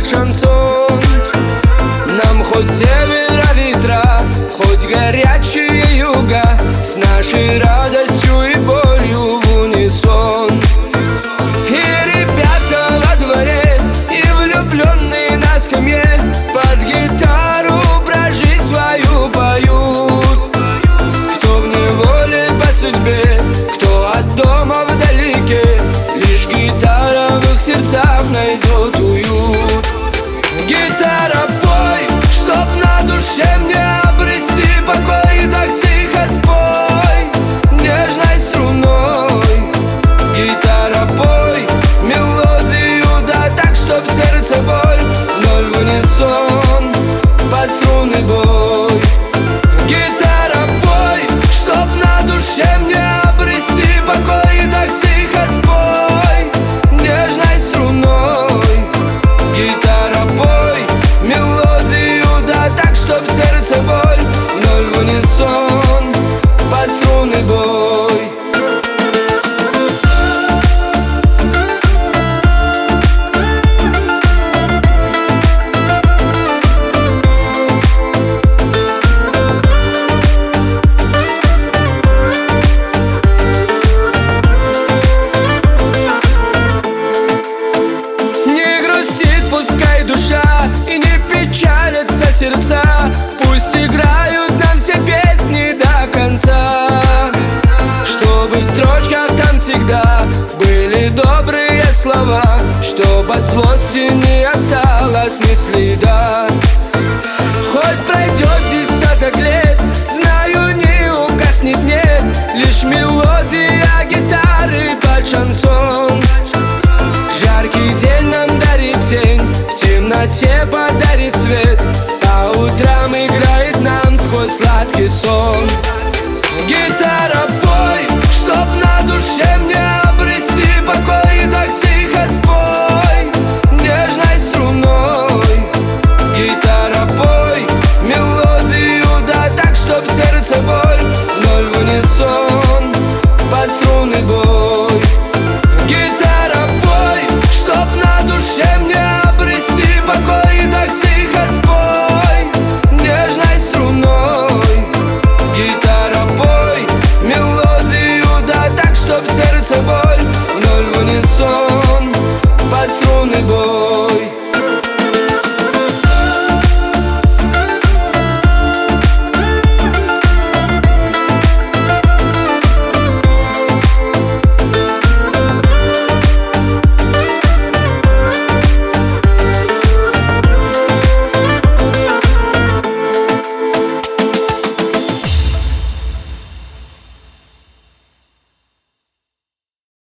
под шансон. Нам хоть севера ветра, хоть горячие юга, с нашей радостью и болью в унисон. И ребята во дворе, и влюбленные на скамье под гитару про жизнь свою поют. Кто в неволе по судьбе, кто от дома вдалеке, лишь гитара в их сердцах найдет уют. Гитара, пой, чтоб на душе мне обрести покой, так тихо спой нежной струной. Гитара, пой мелодию, да так, чтоб сердце боль вновь в унисон под струны бой. Гитара, пой, чтоб на душе мне обрести покой, так тихо спой нежной струной. Гитара, пой мелодию, да так, чтоб сердце боль вновь в унисон под струны бой. Пускай душа и не печалятся сердца, пусть играют нам все песни до конца, чтобы в строчках там всегда были добрые слова, чтоб от злости не осталось ни следа. Хоть пройдет десяток лет, знаю, не угаснет, нет, лишь мелодия гитары под шансон. Жаркий день нам дарит тень, в темноте подарит свет, по утрам играет нам сквозь сладкий сон. Гитара